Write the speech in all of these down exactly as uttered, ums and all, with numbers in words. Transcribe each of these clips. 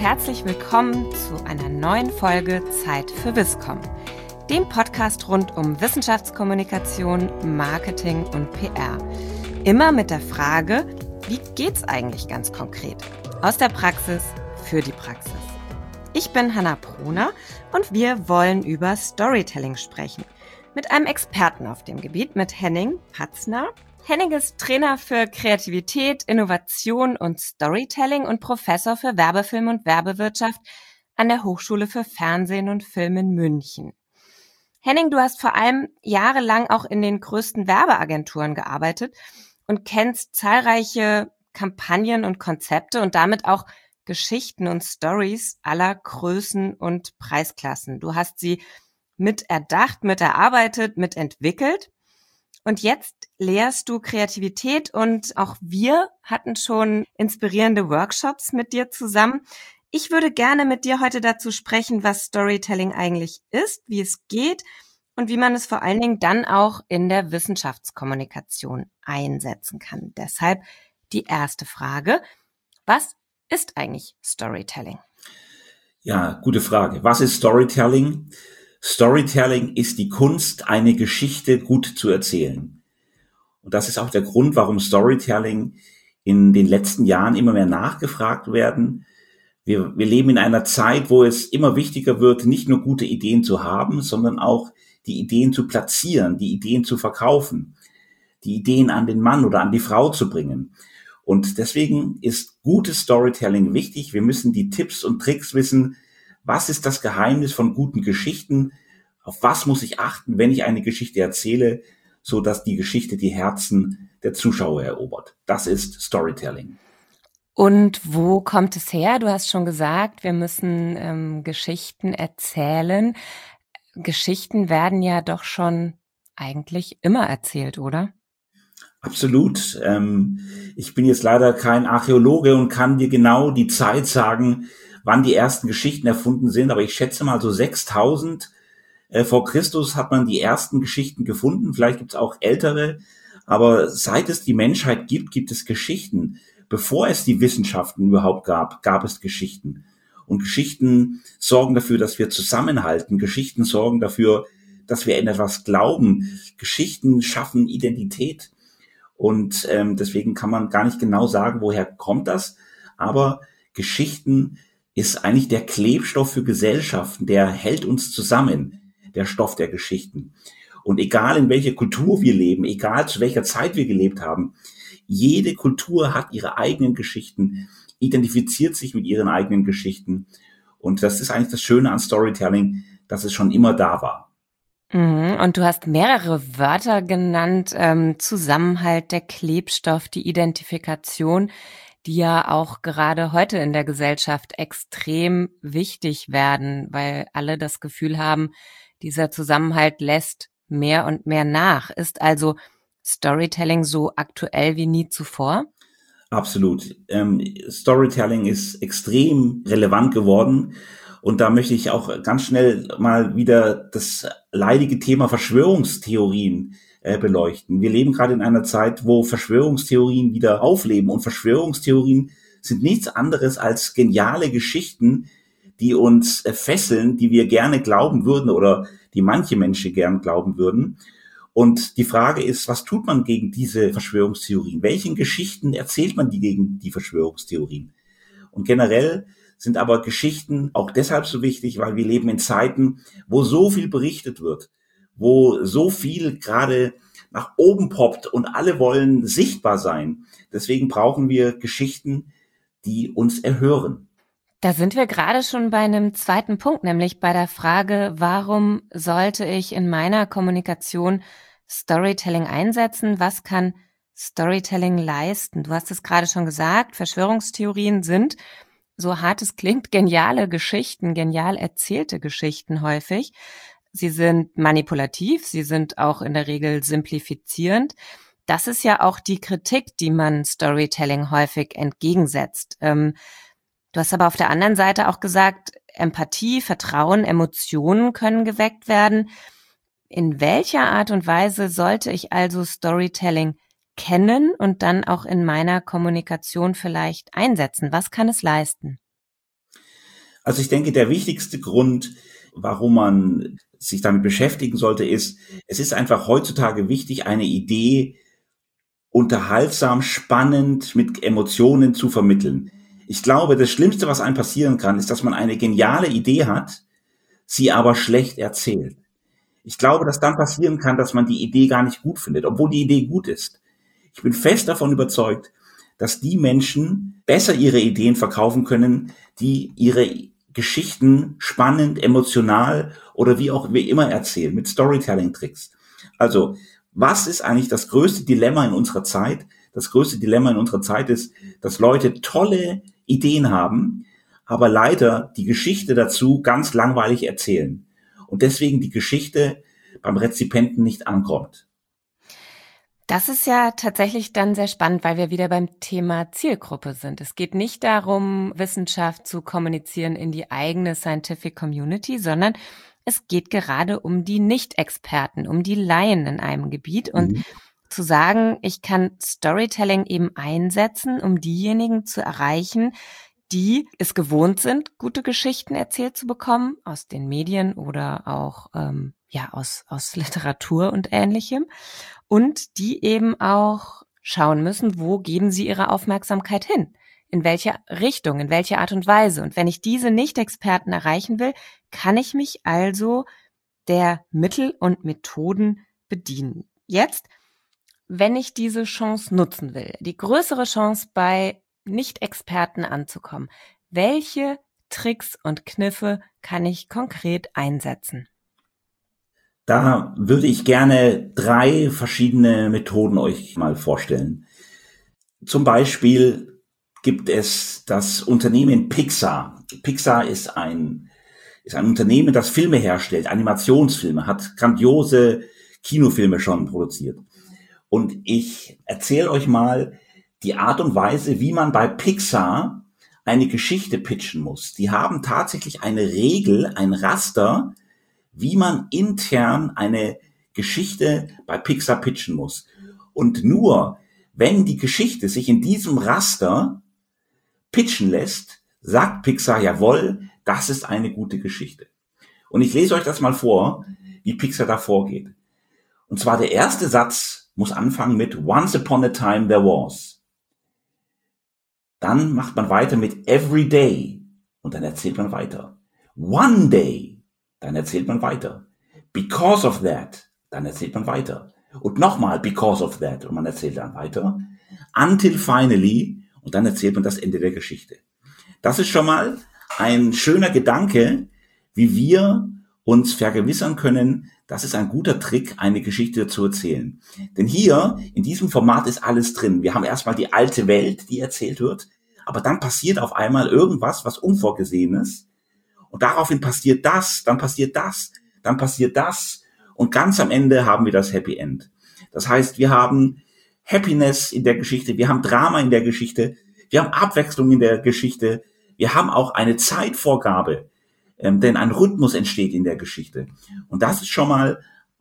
herzlich willkommen zu einer neuen Folge Zeit für Wisscom, dem Podcast rund um Wissenschaftskommunikation, Marketing und P R. Immer mit der Frage, wie geht's eigentlich ganz konkret? Aus der Praxis für die Praxis. Ich bin Hanna Proner und wir wollen über Storytelling sprechen. Mit einem Experten auf dem Gebiet, mit Henning Patzner. Henning ist Trainer für Kreativität, Innovation und Storytelling und Professor für Werbefilm und Werbewirtschaft an der Hochschule für Fernsehen und Film in München. Henning, du hast vor allem jahrelang auch in den größten Werbeagenturen gearbeitet und kennst zahlreiche Kampagnen und Konzepte und damit auch Geschichten und Stories aller Größen und Preisklassen. Du hast sie mit erdacht, mit erarbeitet, mit entwickelt. Und jetzt lehrst du Kreativität und auch wir hatten schon inspirierende Workshops mit dir zusammen. Ich würde gerne mit dir heute dazu sprechen, was Storytelling eigentlich ist, wie es geht und wie man es vor allen Dingen dann auch in der Wissenschaftskommunikation einsetzen kann. Deshalb die erste Frage: Was ist eigentlich Storytelling? Ja, gute Frage. Was ist Storytelling? Storytelling ist die Kunst, eine Geschichte gut zu erzählen. Und das ist auch der Grund, warum Storytelling in den letzten Jahren immer mehr nachgefragt werden. Wir, wir leben in einer Zeit, wo es immer wichtiger wird, nicht nur gute Ideen zu haben, sondern auch die Ideen zu platzieren, die Ideen zu verkaufen, die Ideen an den Mann oder an die Frau zu bringen. Und deswegen ist gutes Storytelling wichtig. Wir müssen die Tipps und Tricks wissen. Was ist das Geheimnis von guten Geschichten? Auf was muss ich achten, wenn ich eine Geschichte erzähle, so dass die Geschichte die Herzen der Zuschauer erobert? Das ist Storytelling. Und wo kommt es her? Du hast schon gesagt, wir müssen ähm, Geschichten erzählen. Geschichten werden ja doch schon eigentlich immer erzählt, oder? Absolut. Ähm, ich bin jetzt leider kein Archäologe und kann dir genau die Zeit sagen, wann die ersten Geschichten erfunden sind, aber ich schätze mal so sechstausend äh, vor Christus hat man die ersten Geschichten gefunden. Vielleicht gibt es auch ältere, aber seit es die Menschheit gibt, gibt es Geschichten. Bevor es die Wissenschaften überhaupt gab, gab es Geschichten. Und Geschichten sorgen dafür, dass wir zusammenhalten. Geschichten sorgen dafür, dass wir in etwas glauben. Geschichten schaffen Identität. Und ähm, deswegen kann man gar nicht genau sagen, woher kommt das. Aber Geschichten ist eigentlich der Klebstoff für Gesellschaften, der hält uns zusammen, der Stoff der Geschichten. Und egal in welcher Kultur wir leben, egal zu welcher Zeit wir gelebt haben, jede Kultur hat ihre eigenen Geschichten, identifiziert sich mit ihren eigenen Geschichten. Und das ist eigentlich das Schöne an Storytelling, dass es schon immer da war. Und du hast mehrere Wörter genannt: ähm, Zusammenhalt, der Klebstoff, die Identifikation, die ja auch gerade heute in der Gesellschaft extrem wichtig werden, weil alle das Gefühl haben, dieser Zusammenhalt lässt mehr und mehr nach. Ist also Storytelling so aktuell wie nie zuvor? Absolut. Ähm, Storytelling ist extrem relevant geworden. Und da möchte ich auch ganz schnell mal wieder das leidige Thema Verschwörungstheorien äh, beleuchten. Wir leben gerade in einer Zeit, wo Verschwörungstheorien wieder aufleben. Und Verschwörungstheorien sind nichts anderes als geniale Geschichten, die uns äh, fesseln, die wir gerne glauben würden oder die manche Menschen gern glauben würden. Und die Frage ist, was tut man gegen diese Verschwörungstheorien? Welchen Geschichten erzählt man die gegen die Verschwörungstheorien? Und generell sind aber Geschichten auch deshalb so wichtig, weil wir leben in Zeiten, wo so viel berichtet wird, wo so viel gerade nach oben poppt und alle wollen sichtbar sein. Deswegen brauchen wir Geschichten, die uns erhören. Da sind wir gerade schon bei einem zweiten Punkt, nämlich bei der Frage, warum sollte ich in meiner Kommunikation Storytelling einsetzen? Was kann Storytelling leisten? Du hast es gerade schon gesagt, Verschwörungstheorien sind, so hart es klingt, geniale Geschichten, genial erzählte Geschichten häufig. Sie sind manipulativ, sie sind auch in der Regel simplifizierend. Das ist ja auch die Kritik, die man Storytelling häufig entgegensetzt. Ähm, du hast aber auf der anderen Seite auch gesagt, Empathie, Vertrauen, Emotionen können geweckt werden. In welcher Art und Weise sollte ich also Storytelling kennen und dann auch in meiner Kommunikation vielleicht einsetzen? Was kann es leisten? Also ich denke, der wichtigste Grund, warum man sich damit beschäftigen sollte, ist, es ist einfach heutzutage wichtig, eine Idee unterhaltsam, spannend, mit Emotionen zu vermitteln. Ich glaube, das Schlimmste, was einem passieren kann, ist, dass man eine geniale Idee hat, sie aber schlecht erzählt. Ich glaube, dass dann passieren kann, dass man die Idee gar nicht gut findet, obwohl die Idee gut ist. Ich bin fest davon überzeugt, dass die Menschen besser ihre Ideen verkaufen können, die ihre Geschichten spannend, emotional oder wie auch wie immer erzählen, mit Storytelling-Tricks. Also, was ist eigentlich das größte Dilemma in unserer Zeit? Das größte Dilemma in unserer Zeit ist, dass Leute tolle Ideen haben, aber leider die Geschichte dazu ganz langweilig erzählen. Und deswegen die Geschichte beim Rezipienten nicht ankommt. Das ist ja tatsächlich dann sehr spannend, weil wir wieder beim Thema Zielgruppe sind. Es geht nicht darum, Wissenschaft zu kommunizieren in die eigene Scientific Community, sondern es geht gerade um die Nicht-Experten, um die Laien in einem Gebiet. Und mhm. zu sagen, ich kann Storytelling eben einsetzen, um diejenigen zu erreichen, die es gewohnt sind, gute Geschichten erzählt zu bekommen, aus den Medien oder auch ähm, ja aus aus Literatur und Ähnlichem, und die eben auch schauen müssen, wo geben sie ihre Aufmerksamkeit hin, in welche Richtung, in welche Art und Weise. Und wenn ich diese Nicht-Experten erreichen will, kann ich mich also der Mittel und Methoden bedienen. Jetzt, wenn ich diese Chance nutzen will, die größere Chance bei Nicht-Experten anzukommen, welche Tricks und Kniffe kann ich konkret einsetzen? Da würde ich gerne drei verschiedene Methoden euch mal vorstellen. Zum Beispiel gibt es das Unternehmen Pixar. Pixar ist ein, ist ein Unternehmen, das Filme herstellt, Animationsfilme, hat grandiose Kinofilme schon produziert. Und ich erzähle euch mal die Art und Weise, wie man bei Pixar eine Geschichte pitchen muss. Die haben tatsächlich eine Regel, ein Raster, wie man intern eine Geschichte bei Pixar pitchen muss. Und nur, wenn die Geschichte sich in diesem Raster pitchen lässt, sagt Pixar, jawohl, das ist eine gute Geschichte. Und ich lese euch das mal vor, wie Pixar da vorgeht. Und zwar der erste Satz muss anfangen mit Once upon a time there was. Dann macht man weiter mit Every day und dann erzählt man weiter. One day, dann erzählt man weiter. Because of that, dann erzählt man weiter. Und nochmal because of that und man erzählt dann weiter. Until finally und dann erzählt man das Ende der Geschichte. Das ist schon mal ein schöner Gedanke, wie wir uns vergewissern können, das ist ein guter Trick, eine Geschichte zu erzählen. Denn hier, in diesem Format ist alles drin. Wir haben erstmal die alte Welt, die erzählt wird, aber dann passiert auf einmal irgendwas, was Unvorgesehenes. Und daraufhin passiert das, dann passiert das, dann passiert das. Und ganz am Ende haben wir das Happy End. Das heißt, wir haben Happiness in der Geschichte, wir haben Drama in der Geschichte, wir haben Abwechslung in der Geschichte, wir haben auch eine Zeitvorgabe. Ähm, denn ein Rhythmus entsteht in der Geschichte. Und das ist schon mal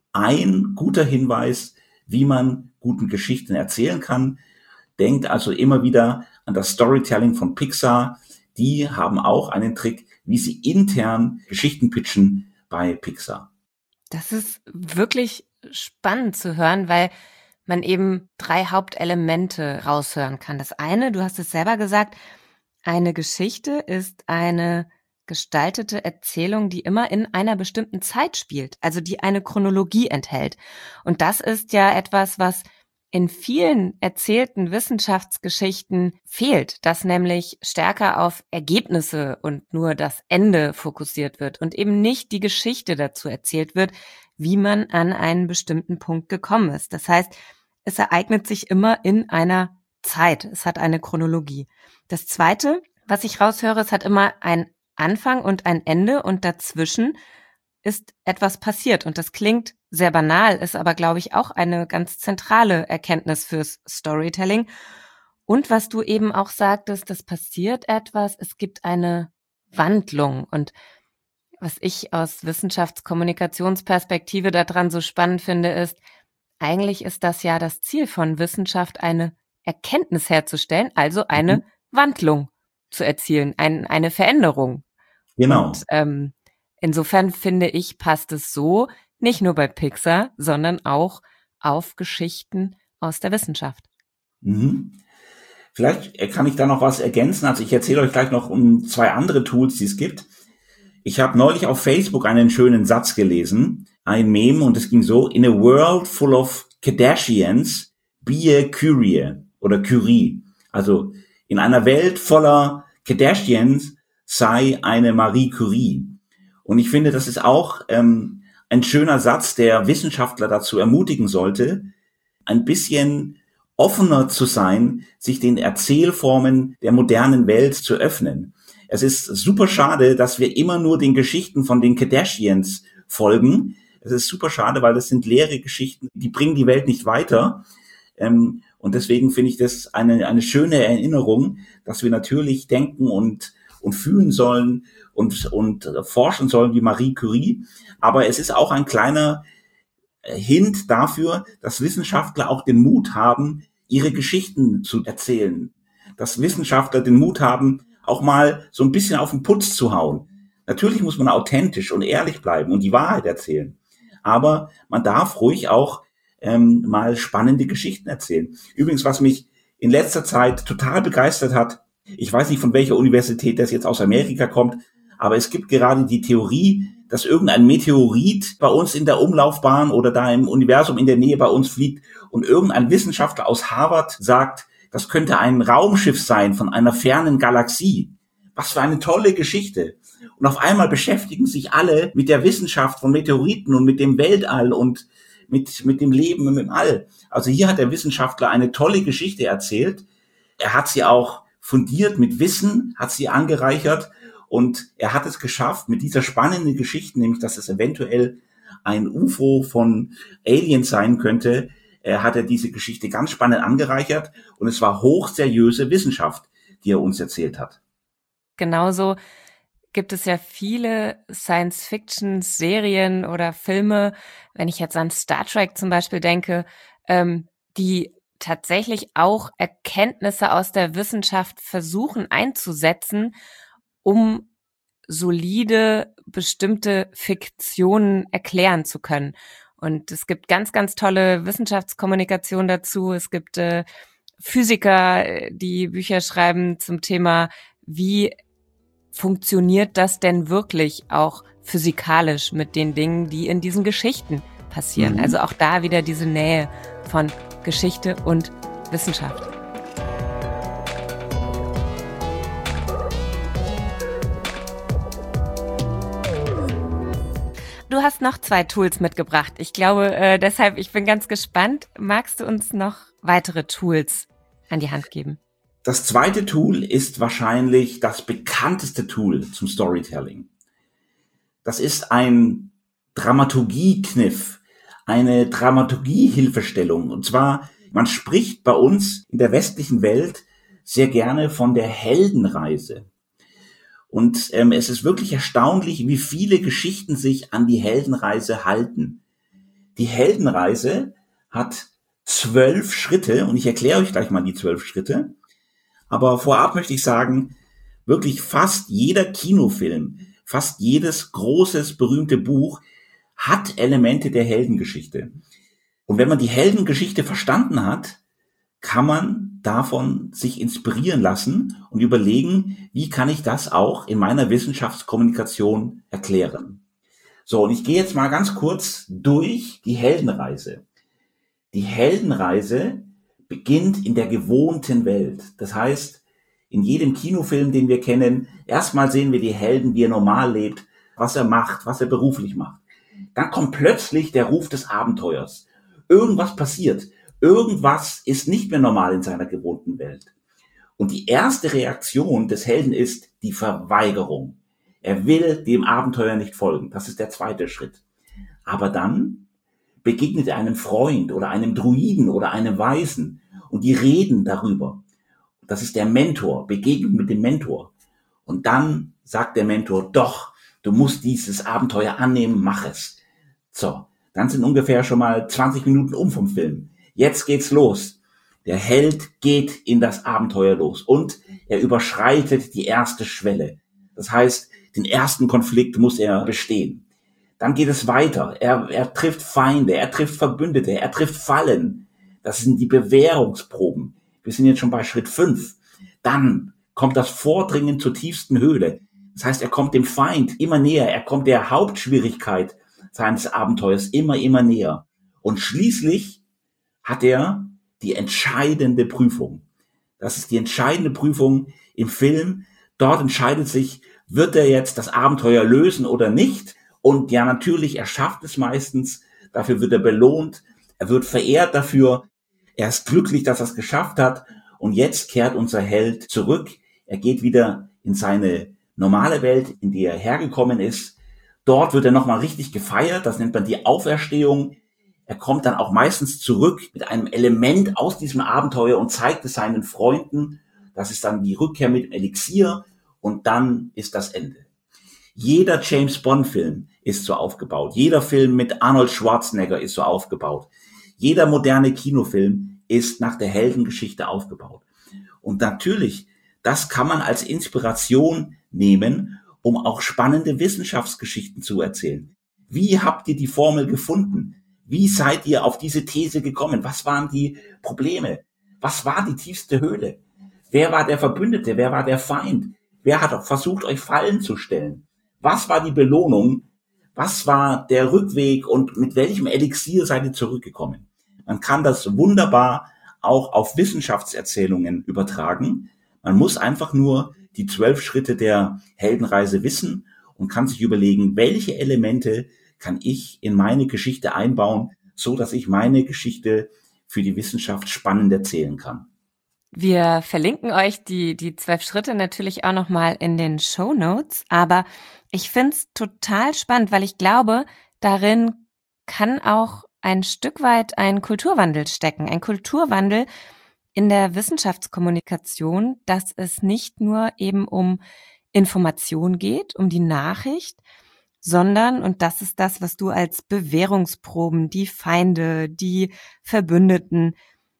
ein guter Hinweis, wie man guten Geschichten erzählen kann. Denkt also immer wieder an das Storytelling von Pixar. Die haben auch einen Trick, wie sie intern Geschichten pitchen bei Pixar. Das ist wirklich spannend zu hören, weil man eben drei Hauptelemente raushören kann. Das eine, du hast es selber gesagt, eine Geschichte ist eine gestaltete Erzählung, die immer in einer bestimmten Zeit spielt, also die eine Chronologie enthält. Und das ist ja etwas, was in vielen erzählten Wissenschaftsgeschichten fehlt, dass nämlich stärker auf Ergebnisse und nur das Ende fokussiert wird und eben nicht die Geschichte dazu erzählt wird, wie man an einen bestimmten Punkt gekommen ist. Das heißt, es ereignet sich immer in einer Zeit. Es hat eine Chronologie. Das Zweite, was ich raushöre, es hat immer ein Anfang und ein Ende und dazwischen ist etwas passiert. Und das klingt sehr banal, ist aber, glaube ich, auch eine ganz zentrale Erkenntnis fürs Storytelling. Und was du eben auch sagtest, das passiert etwas, es gibt eine Wandlung. Und was ich aus Wissenschaftskommunikationsperspektive daran so spannend finde, ist, eigentlich ist das ja das Ziel von Wissenschaft, eine Erkenntnis herzustellen, also eine mhm. Wandlung zu erzielen, ein, eine Veränderung. Genau. Und ähm, insofern finde ich, passt es so nicht nur bei Pixar, sondern auch auf Geschichten aus der Wissenschaft. Mhm. Vielleicht kann ich da noch was ergänzen. Also ich erzähle euch gleich noch um zwei andere Tools, die es gibt. Ich habe neulich auf Facebook einen schönen Satz gelesen, ein Meme, und es ging so: In a world full of Kardashians, be a Curie oder Curie. Also in einer Welt voller Kardashians sei eine Marie Curie. Und ich finde, das ist auch ähm, ein schöner Satz, der Wissenschaftler dazu ermutigen sollte, ein bisschen offener zu sein, sich den Erzählformen der modernen Welt zu öffnen. Es ist super schade, dass wir immer nur den Geschichten von den Kardashians folgen. Es ist super schade, weil das sind leere Geschichten, die bringen die Welt nicht weiter. Ähm, und deswegen finde ich das eine, eine schöne Erinnerung, dass wir natürlich denken und, und fühlen sollen und, und forschen sollen wie Marie Curie. Aber es ist auch ein kleiner Hint dafür, dass Wissenschaftler auch den Mut haben, ihre Geschichten zu erzählen. Dass Wissenschaftler den Mut haben, auch mal so ein bisschen auf den Putz zu hauen. Natürlich muss man authentisch und ehrlich bleiben und die Wahrheit erzählen. Aber man darf ruhig auch ähm, mal spannende Geschichten erzählen. Übrigens, was mich in letzter Zeit total begeistert hat, ich weiß nicht, von welcher Universität das jetzt aus Amerika kommt, aber es gibt gerade die Theorie, dass irgendein Meteorit bei uns in der Umlaufbahn oder da im Universum in der Nähe bei uns fliegt und irgendein Wissenschaftler aus Harvard sagt, das könnte ein Raumschiff sein von einer fernen Galaxie. Was für eine tolle Geschichte. Und auf einmal beschäftigen sich alle mit der Wissenschaft von Meteoriten und mit dem Weltall und mit, mit dem Leben und mit dem All. Also hier hat der Wissenschaftler eine tolle Geschichte erzählt. Er hat sie auch fundiert mit Wissen, hat sie angereichert. Und er hat es geschafft, mit dieser spannenden Geschichte, nämlich dass es eventuell ein U F O von Aliens sein könnte, er hat er diese Geschichte ganz spannend angereichert. Und es war hochseriöse Wissenschaft, die er uns erzählt hat. Genauso gibt es ja viele Science-Fiction-Serien oder Filme, wenn ich jetzt an Star Trek zum Beispiel denke, ähm, die tatsächlich auch Erkenntnisse aus der Wissenschaft versuchen einzusetzen, um solide bestimmte Fiktionen erklären zu können. Und es gibt ganz, ganz tolle Wissenschaftskommunikation dazu. Es gibt äh, Physiker, die Bücher schreiben zum Thema, wie funktioniert das denn wirklich auch physikalisch mit den Dingen, die in diesen Geschichten passieren. Mhm. Also auch da wieder diese Nähe von Geschichte und Wissenschaft. Du hast noch zwei Tools mitgebracht. Ich glaube, äh, deshalb, ich bin ganz gespannt. Magst du uns noch weitere Tools an die Hand geben? Das zweite Tool ist wahrscheinlich das bekannteste Tool zum Storytelling. Das ist ein Dramaturgie-Kniff, eine Dramaturgie-Hilfestellung. Und zwar, man spricht bei uns in der westlichen Welt sehr gerne von der Heldenreise. Und ähm, es ist wirklich erstaunlich, wie viele Geschichten sich an die Heldenreise halten. Die Heldenreise hat zwölf Schritte, und ich erkläre euch gleich mal die zwölf Schritte. Aber vorab möchte ich sagen, wirklich fast jeder Kinofilm, fast jedes großes, berühmte Buch hat Elemente der Heldengeschichte. Und wenn man die Heldengeschichte verstanden hat, kann man davon sich inspirieren lassen und überlegen, wie kann ich das auch in meiner Wissenschaftskommunikation erklären. So, und ich gehe jetzt mal ganz kurz durch die Heldenreise. Die Heldenreise beginnt in der gewohnten Welt. Das heißt, in jedem Kinofilm, den wir kennen, erstmal sehen wir die Helden, wie er normal lebt, was er macht, was er beruflich macht. Dann kommt plötzlich der Ruf des Abenteuers. Irgendwas passiert. Irgendwas ist nicht mehr normal in seiner gewohnten Welt. Und die erste Reaktion des Helden ist die Verweigerung. Er will dem Abenteuer nicht folgen. Das ist der zweite Schritt. Aber dann begegnet er einem Freund oder einem Druiden oder einem Weisen und die reden darüber. Das ist der Mentor, Begegnung mit dem Mentor. Und dann sagt der Mentor, doch, du musst dieses Abenteuer annehmen, mach es. So, dann sind ungefähr schon mal zwanzig Minuten um vom Film. Jetzt geht's los. Der Held geht in das Abenteuer los und er überschreitet die erste Schwelle. Das heißt, Den ersten Konflikt muss er bestehen. Dann geht es weiter. Er, er trifft Feinde, er trifft Verbündete, er trifft Fallen. Das sind die Bewährungsproben. Wir sind jetzt schon bei Schritt fünf. Dann kommt das Vordringen zur tiefsten Höhle. Das heißt, er kommt dem Feind immer näher. Er kommt der Hauptschwierigkeit seines Abenteuers immer, immer näher. Und schließlich hat er die entscheidende Prüfung. Das ist die entscheidende Prüfung im Film. Dort entscheidet sich, wird er jetzt das Abenteuer lösen oder nicht? Und ja, natürlich, er schafft es meistens. Dafür wird er belohnt. Er wird verehrt dafür. Er ist glücklich, dass er es geschafft hat. Und jetzt kehrt unser Held zurück. Er geht wieder in seine normale Welt, in die er hergekommen ist. Dort wird er nochmal richtig gefeiert. Das nennt man die Auferstehung. Er kommt dann auch meistens zurück mit einem Element aus diesem Abenteuer und zeigt es seinen Freunden. Das ist dann die Rückkehr mit dem Elixier. Und dann ist das Ende. Jeder James-Bond-Film ist so aufgebaut. Jeder Film mit Arnold Schwarzenegger ist so aufgebaut. Jeder moderne Kinofilm ist nach der Heldengeschichte aufgebaut. Und natürlich, das kann man als Inspiration nehmen, um auch spannende Wissenschaftsgeschichten zu erzählen. Wie habt ihr die Formel gefunden? Wie seid ihr auf diese These gekommen? Was waren die Probleme? Was war die tiefste Höhle? Wer war der Verbündete? Wer war der Feind? Wer hat versucht, euch Fallen zu stellen? Was war die Belohnung? Was war der Rückweg und mit welchem Elixier seid ihr zurückgekommen? Man kann das wunderbar auch auf Wissenschaftserzählungen übertragen. Man muss einfach nur die zwölf Schritte der Heldenreise wissen und kann sich überlegen, welche Elemente kann ich in meine Geschichte einbauen, so dass ich meine Geschichte für die Wissenschaft spannend erzählen kann. Wir verlinken euch die die zwölf Schritte natürlich auch nochmal in den Shownotes, aber ich find's total spannend, weil ich glaube, darin kann auch ein Stück weit ein Kulturwandel stecken, ein Kulturwandel in der Wissenschaftskommunikation, dass es nicht nur eben um Information geht, um die Nachricht, sondern, und das ist das, was du als Bewährungsproben, die Feinde, die Verbündeten,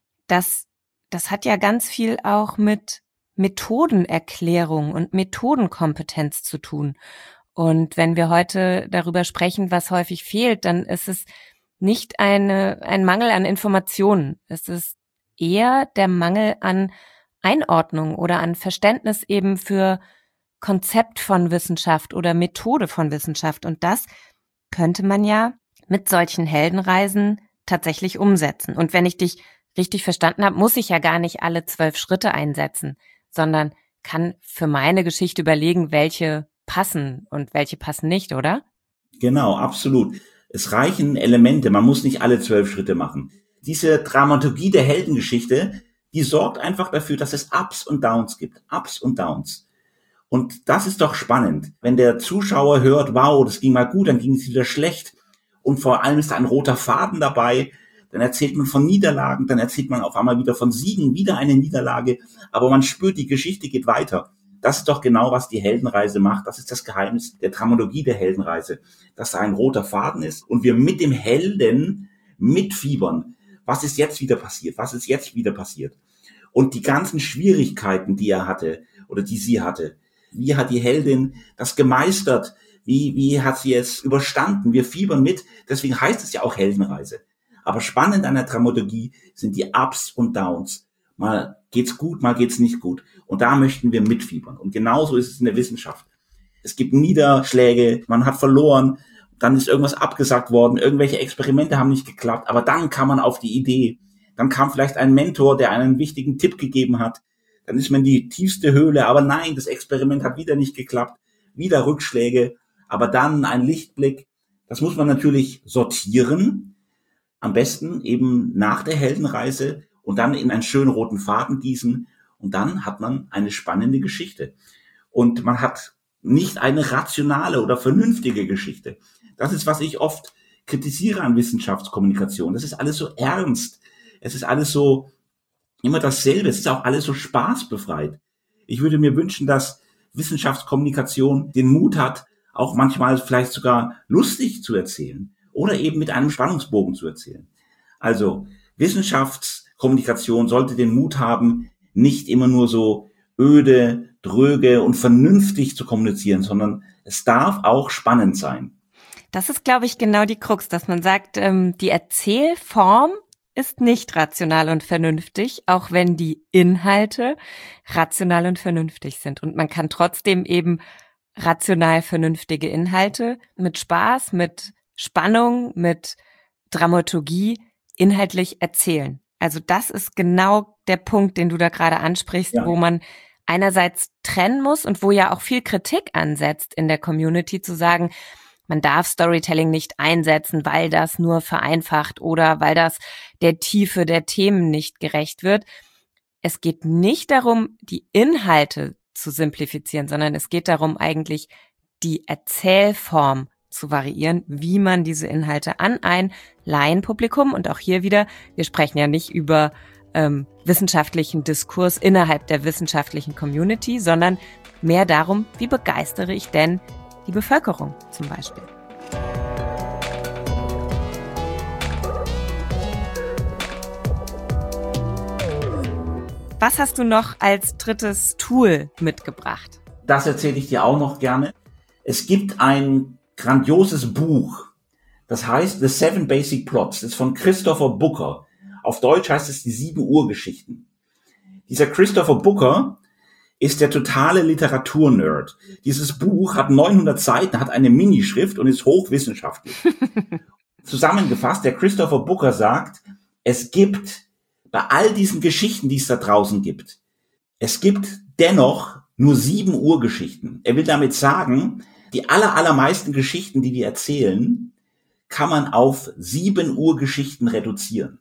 das Das hat ja ganz viel auch mit Methodenerklärung und Methodenkompetenz zu tun. Und wenn wir heute darüber sprechen, was häufig fehlt, dann ist es nicht eine, ein Mangel an Informationen. Es ist eher der Mangel an Einordnung oder an Verständnis eben für Konzept von Wissenschaft oder Methode von Wissenschaft. Und das könnte man ja mit solchen Heldenreisen tatsächlich umsetzen. Und wenn ich dich richtig verstanden habe, muss ich ja gar nicht alle zwölf Schritte einsetzen, sondern kann für meine Geschichte überlegen, welche passen und welche passen nicht, oder? Genau, absolut. Es reichen Elemente, man muss nicht alle zwölf Schritte machen. Diese Dramaturgie der Heldengeschichte, die sorgt einfach dafür, dass es Ups und Downs gibt. Ups und Downs. Und das ist doch spannend, wenn der Zuschauer hört, wow, das ging mal gut, dann ging es wieder schlecht. Und vor allem ist da ein roter Faden dabei. Dann erzählt man von Niederlagen, dann erzählt man auf einmal wieder von Siegen, wieder eine Niederlage, aber man spürt, die Geschichte geht weiter. Das ist doch genau, was die Heldenreise macht. Das ist das Geheimnis der Dramaturgie der Heldenreise, dass da ein roter Faden ist und wir mit dem Helden mitfiebern. Was ist jetzt wieder passiert? Was ist jetzt wieder passiert? Und die ganzen Schwierigkeiten, die er hatte oder die sie hatte, wie hat die Heldin das gemeistert? Wie, wie hat sie es überstanden? Wir fiebern mit. Deswegen heißt es ja auch Heldenreise. Aber spannend an der Dramaturgie sind die Ups und Downs. Mal geht's gut, mal geht's nicht gut. Und da möchten wir mitfiebern. Und genauso ist es in der Wissenschaft. Es gibt Niederschläge, man hat verloren, dann ist irgendwas abgesagt worden, irgendwelche Experimente haben nicht geklappt, aber dann kam man auf die Idee. Dann kam vielleicht ein Mentor, der einen wichtigen Tipp gegeben hat. Dann ist man in die tiefste Höhle, aber nein, das Experiment hat wieder nicht geklappt. Wieder Rückschläge, aber dann ein Lichtblick. Das muss man natürlich sortieren. Am besten eben nach der Heldenreise und dann in einen schönen roten Faden gießen und dann hat man eine spannende Geschichte. Und man hat nicht eine rationale oder vernünftige Geschichte. Das ist, was ich oft kritisiere an Wissenschaftskommunikation. Das ist alles so ernst. Es ist alles so immer dasselbe. Es ist auch alles so spaßbefreit. Ich würde mir wünschen, dass Wissenschaftskommunikation den Mut hat, auch manchmal vielleicht sogar lustig zu erzählen. Oder eben mit einem Spannungsbogen zu erzählen. Also Wissenschaftskommunikation sollte den Mut haben, nicht immer nur so öde, dröge und vernünftig zu kommunizieren, sondern Es darf auch spannend sein. Das ist, glaube ich, genau die Krux, dass man sagt, ähm, die Erzählform ist nicht rational und vernünftig, auch wenn die Inhalte rational und vernünftig sind. Und man kann trotzdem eben rational vernünftige Inhalte mit Spaß, mit Spannung, mit Dramaturgie inhaltlich erzählen. Also das ist genau der Punkt, den du da gerade ansprichst, ja. Wo man einerseits trennen muss und wo ja auch viel Kritik ansetzt in der Community, zu sagen, man darf Storytelling nicht einsetzen, weil das nur vereinfacht oder weil das der Tiefe der Themen nicht gerecht wird. Es geht nicht darum, die Inhalte zu simplifizieren, sondern es geht darum, eigentlich die Erzählform zu variieren, wie man diese Inhalte an ein Laienpublikum, und auch hier wieder, wir sprechen ja nicht über ähm, wissenschaftlichen Diskurs innerhalb der wissenschaftlichen Community, sondern mehr darum, wie begeistere ich denn die Bevölkerung zum Beispiel. Was hast du noch als drittes Tool mitgebracht? Das erzähle ich dir auch noch gerne. Es gibt ein grandioses Buch, das heißt The Seven Basic Plots. Das ist von Christopher Booker. Auf Deutsch heißt es die sieben Urgeschichten. Dieser Christopher Booker ist der totale Literaturnerd. Dieses Buch hat neunhundert Seiten, hat eine Minischrift und ist hochwissenschaftlich. Zusammengefasst, der Christopher Booker sagt, es gibt bei all diesen Geschichten, die es da draußen gibt, es gibt dennoch nur sieben Urgeschichten. Er will damit sagen, die aller, allermeisten Geschichten, die wir erzählen, kann man auf sieben Urgeschichten reduzieren.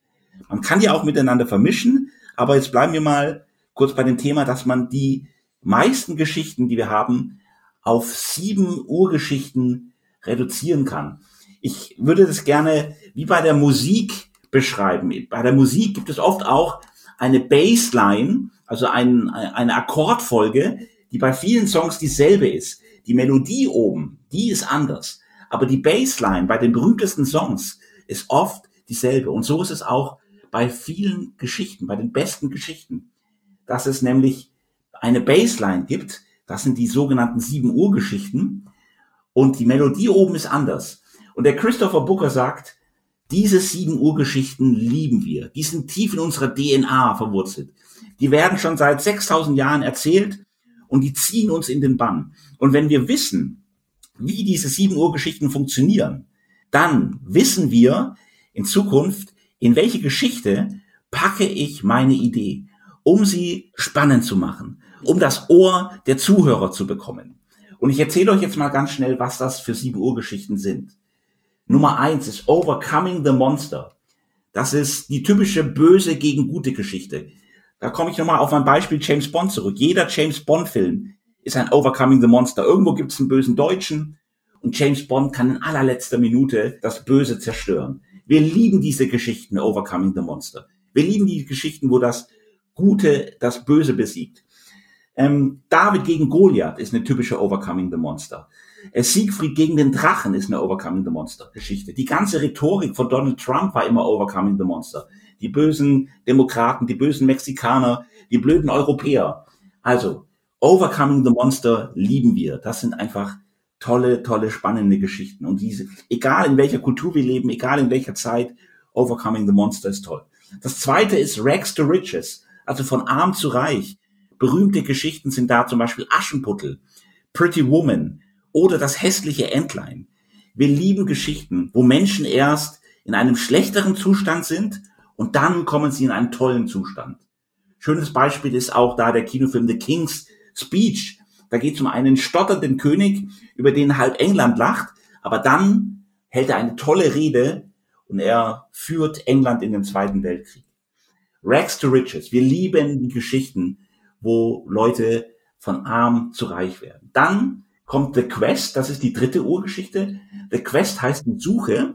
Man kann die auch miteinander vermischen, aber jetzt bleiben wir mal kurz bei dem Thema, dass man die meisten Geschichten, die wir haben, auf sieben Urgeschichten reduzieren kann. Ich würde das gerne wie bei der Musik beschreiben. Bei der Musik gibt es oft auch eine Bassline, also ein, eine Akkordfolge, die bei vielen Songs dieselbe ist. Die Melodie oben, die ist anders. Aber die Bassline bei den berühmtesten Songs ist oft dieselbe. Und so ist es auch bei vielen Geschichten, bei den besten Geschichten, dass es nämlich eine Bassline gibt. Das sind die sogenannten sieben Urgeschichten. Und die Melodie oben ist anders. Und der Christopher Booker sagt, diese sieben Urgeschichten lieben wir. Die sind tief in unserer D N A verwurzelt. Die werden schon seit sechstausend Jahren erzählt und die ziehen uns in den Bann. Und wenn wir wissen, wie diese sieben Urgeschichten funktionieren, dann wissen wir in Zukunft, in welche Geschichte packe ich meine Idee, um sie spannend zu machen, um das Ohr der Zuhörer zu bekommen. Und ich erzähle euch jetzt mal ganz schnell, was das für sieben Urgeschichten sind. Nummer eins ist Overcoming the Monster. Das ist die typische böse gegen gute Geschichte. Da komme ich nochmal auf mein Beispiel James Bond zurück. Jeder James Bond Film ist ein Overcoming the Monster. Irgendwo gibt es einen bösen Deutschen und James Bond kann in allerletzter Minute das Böse zerstören. Wir lieben diese Geschichten, Overcoming the Monster. Wir lieben die Geschichten, wo das Gute das Böse besiegt. Ähm, David gegen Goliath ist eine typische Overcoming the Monster. Äh, Siegfried gegen den Drachen ist eine Overcoming the Monster Geschichte. Die ganze Rhetorik von Donald Trump war immer Overcoming the Monster. Die bösen Demokraten, die bösen Mexikaner, die blöden Europäer. Also, Overcoming the Monster lieben wir. Das sind einfach tolle, tolle, spannende Geschichten. Und diese, egal in welcher Kultur wir leben, egal in welcher Zeit, Overcoming the Monster ist toll. Das zweite ist Rags to Riches, also von arm zu reich. Berühmte Geschichten sind da zum Beispiel Aschenputtel, Pretty Woman oder das hässliche Entlein. Wir lieben Geschichten, wo Menschen erst in einem schlechteren Zustand sind und dann kommen sie in einen tollen Zustand. Schönes Beispiel ist auch da der Kinofilm The King's Speech. Da geht es um einen stotternden König, über den halb England lacht, aber dann hält er eine tolle Rede und er führt England in den Zweiten Weltkrieg. Rags to Riches. Wir lieben die Geschichten, wo Leute von arm zu reich werden. Dann kommt The Quest, das ist die dritte Urgeschichte. The Quest heißt die Suche.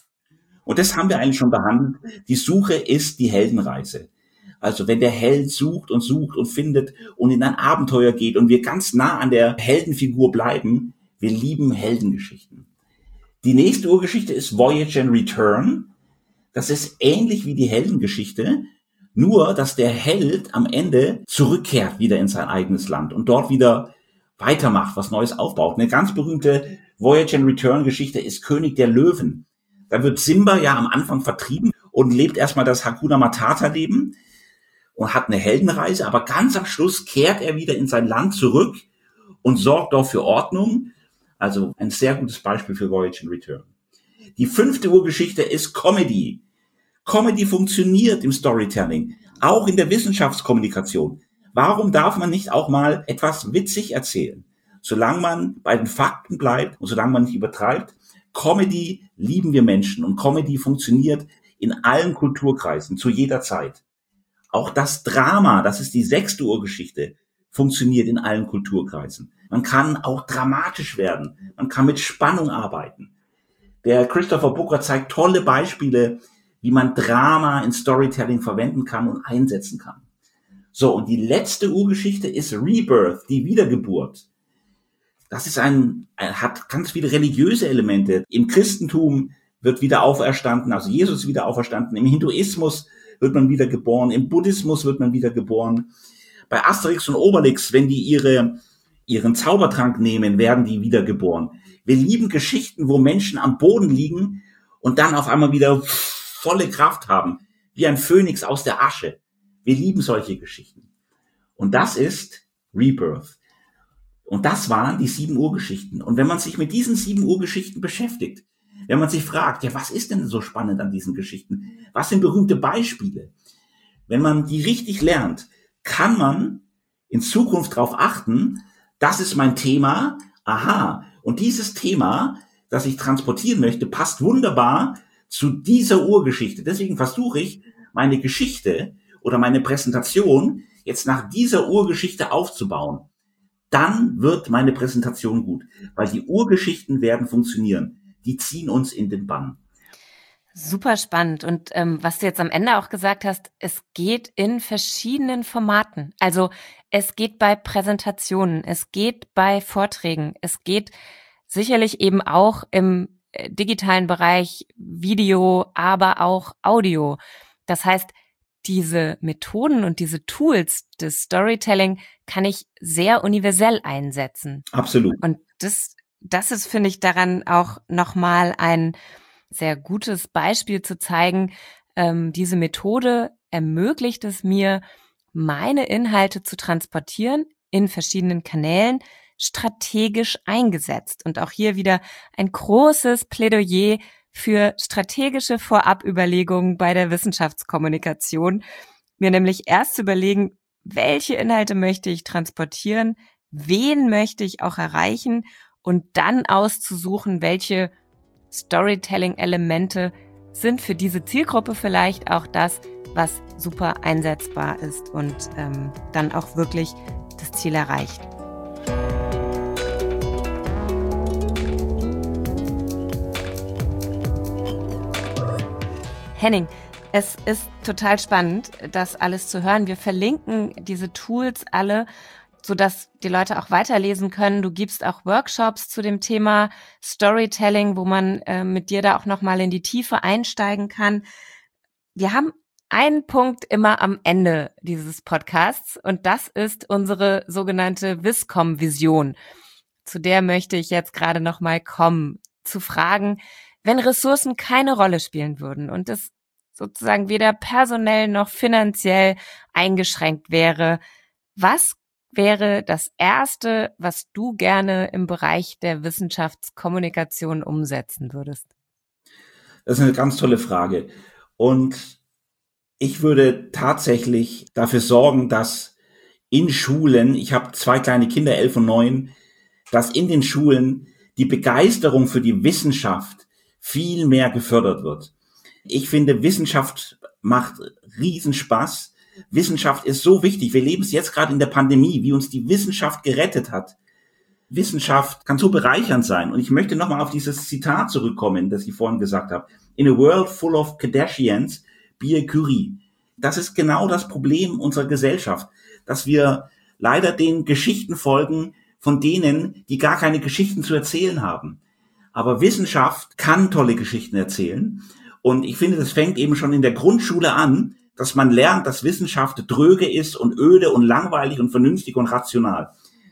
Und das haben wir eigentlich schon behandelt. Die Suche ist die Heldenreise. Also wenn der Held sucht und sucht und findet und in ein Abenteuer geht und wir ganz nah an der Heldenfigur bleiben, wir lieben Heldengeschichten. Die nächste Urgeschichte ist Voyage and Return. Das ist ähnlich wie die Heldengeschichte, nur dass der Held am Ende zurückkehrt wieder in sein eigenes Land und dort wieder weitermacht, was Neues aufbaut. Eine ganz berühmte Voyage and Return Geschichte ist König der Löwen. Da wird Simba ja am Anfang vertrieben und lebt erstmal das Hakuna Matata Leben und hat eine Heldenreise, aber ganz am Schluss kehrt er wieder in sein Land zurück und sorgt dort für Ordnung. Also ein sehr gutes Beispiel für Voyage and Return. Die fünfte Urgeschichte ist Comedy. Comedy funktioniert im Storytelling, auch in der Wissenschaftskommunikation. Warum darf man nicht auch mal etwas witzig erzählen? Solange man bei den Fakten bleibt und solange man nicht übertreibt. Comedy lieben wir Menschen und Comedy funktioniert in allen Kulturkreisen zu jeder Zeit. Auch das Drama, das ist die sechste Urgeschichte, funktioniert in allen Kulturkreisen. Man kann auch dramatisch werden, man kann mit Spannung arbeiten. Der Christopher Booker zeigt tolle Beispiele, wie man Drama in Storytelling verwenden kann und einsetzen kann. So, und die letzte Urgeschichte ist Rebirth, die Wiedergeburt. Das ist ein, hat ganz viele religiöse Elemente. Im Christentum wird wieder auferstanden, also Jesus ist wieder auferstanden. Im Hinduismus wird man wieder geboren. Im Buddhismus wird man wieder geboren. Bei Asterix und Obelix, wenn die ihre, ihren Zaubertrank nehmen, werden die wiedergeboren. Wir lieben Geschichten, wo Menschen am Boden liegen und dann auf einmal wieder volle Kraft haben. Wie ein Phönix aus der Asche. Wir lieben solche Geschichten. Und das ist Rebirth. Und das waren die sieben Urgeschichten. Und wenn man sich mit diesen sieben Urgeschichten beschäftigt, wenn man sich fragt, ja, was ist denn so spannend an diesen Geschichten? Was sind berühmte Beispiele? Wenn man die richtig lernt, kann man in Zukunft darauf achten, das ist mein Thema, aha, und dieses Thema, das ich transportieren möchte, passt wunderbar zu dieser Urgeschichte. Deswegen versuche ich, meine Geschichte oder meine Präsentation jetzt nach dieser Urgeschichte aufzubauen. Dann wird meine Präsentation gut, weil die Urgeschichten werden funktionieren. Die ziehen uns in den Bann. Super spannend. Und ähm, was du jetzt am Ende auch gesagt hast, es geht in verschiedenen Formaten. Also es geht bei Präsentationen, es geht bei Vorträgen, es geht sicherlich eben auch im äh, digitalen Bereich Video, aber auch Audio. Das heißt, diese Methoden und diese Tools des Storytelling kann ich sehr universell einsetzen. Absolut. Und das, das ist, finde ich, daran auch nochmal ein sehr gutes Beispiel zu zeigen. Ähm, diese Methode ermöglicht es mir, meine Inhalte zu transportieren in verschiedenen Kanälen, strategisch eingesetzt. Und auch hier wieder ein großes Plädoyer für strategische Vorabüberlegungen bei der Wissenschaftskommunikation. Mir nämlich erst zu überlegen, welche Inhalte möchte ich transportieren, wen möchte ich auch erreichen und dann auszusuchen, welche Storytelling-Elemente sind für diese Zielgruppe vielleicht auch das, was super einsetzbar ist und ähm, dann auch wirklich das Ziel erreicht. Henning, es ist total spannend, das alles zu hören. Wir verlinken diese Tools alle, sodass die Leute auch weiterlesen können. Du gibst auch Workshops zu dem Thema Storytelling, wo man äh, mit dir da auch nochmal in die Tiefe einsteigen kann. Wir haben einen Punkt immer am Ende dieses Podcasts und das ist unsere sogenannte Viscom-Vision. Zu der möchte ich jetzt gerade nochmal kommen, zu fragen, wenn Ressourcen keine Rolle spielen würden und es sozusagen weder personell noch finanziell eingeschränkt wäre, was wäre das Erste, was du gerne im Bereich der Wissenschaftskommunikation umsetzen würdest? Das ist eine ganz tolle Frage. Und ich würde tatsächlich dafür sorgen, dass in Schulen, ich habe zwei kleine Kinder, elf und neun, dass in den Schulen die Begeisterung für die Wissenschaft viel mehr gefördert wird. Ich finde, Wissenschaft macht Riesenspaß. Wissenschaft ist so wichtig. Wir leben es jetzt gerade in der Pandemie, wie uns die Wissenschaft gerettet hat. Wissenschaft kann so bereichernd sein. Und ich möchte nochmal auf dieses Zitat zurückkommen, das ich vorhin gesagt habe. In a world full of Kardashians, be a Curie. Das ist genau das Problem unserer Gesellschaft, dass wir leider den Geschichten folgen von denen, die gar keine Geschichten zu erzählen haben. Aber Wissenschaft kann tolle Geschichten erzählen. Und ich finde, das fängt eben schon in der Grundschule an, dass man lernt, dass Wissenschaft dröge ist und öde und langweilig und vernünftig und rational.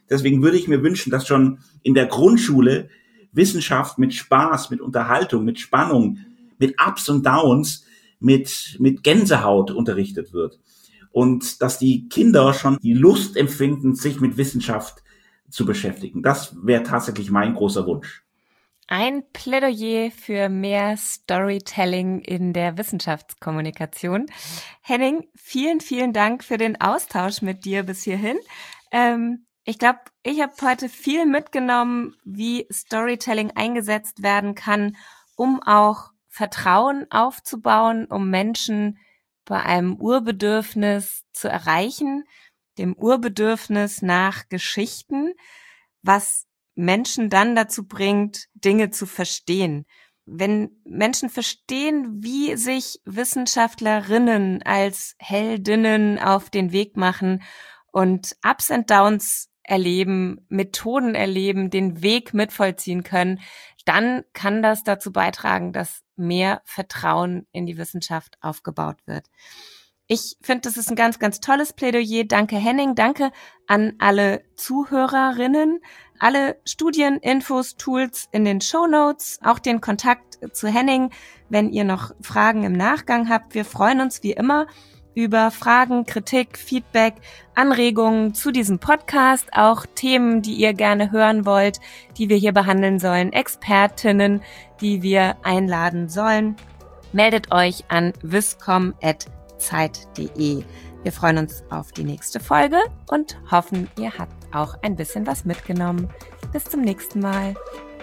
Deswegen würde ich mir wünschen, dass schon in der Grundschule Wissenschaft mit Spaß, mit Unterhaltung, mit Spannung, mit Ups und Downs, mit, mit Gänsehaut unterrichtet wird. Und dass die Kinder schon die Lust empfinden, sich mit Wissenschaft zu beschäftigen. Das wäre tatsächlich mein großer Wunsch. Ein Plädoyer für mehr Storytelling in der Wissenschaftskommunikation. Henning, vielen, vielen Dank für den Austausch mit dir bis hierhin. Ähm, ich glaube, ich habe heute viel mitgenommen, wie Storytelling eingesetzt werden kann, um auch Vertrauen aufzubauen, um Menschen bei einem Urbedürfnis zu erreichen, dem Urbedürfnis nach Geschichten, was Menschen dann dazu bringt, Dinge zu verstehen. Wenn Menschen verstehen, wie sich Wissenschaftlerinnen als Heldinnen auf den Weg machen und Ups and Downs erleben, Methoden erleben, den Weg mitvollziehen können, dann kann das dazu beitragen, dass mehr Vertrauen in die Wissenschaft aufgebaut wird. Ich finde, das ist ein ganz, ganz tolles Plädoyer. Danke, Henning. Danke an alle Zuhörerinnen. Alle Studien, Infos, Tools in den Shownotes, auch den Kontakt zu Henning, wenn ihr noch Fragen im Nachgang habt. Wir freuen uns wie immer über Fragen, Kritik, Feedback, Anregungen zu diesem Podcast, auch Themen, die ihr gerne hören wollt, die wir hier behandeln sollen, Expertinnen, die wir einladen sollen. Meldet euch an wisscom at zeit punkt de. Wir freuen uns auf die nächste Folge und hoffen, ihr habt auch ein bisschen was mitgenommen. Bis zum nächsten Mal.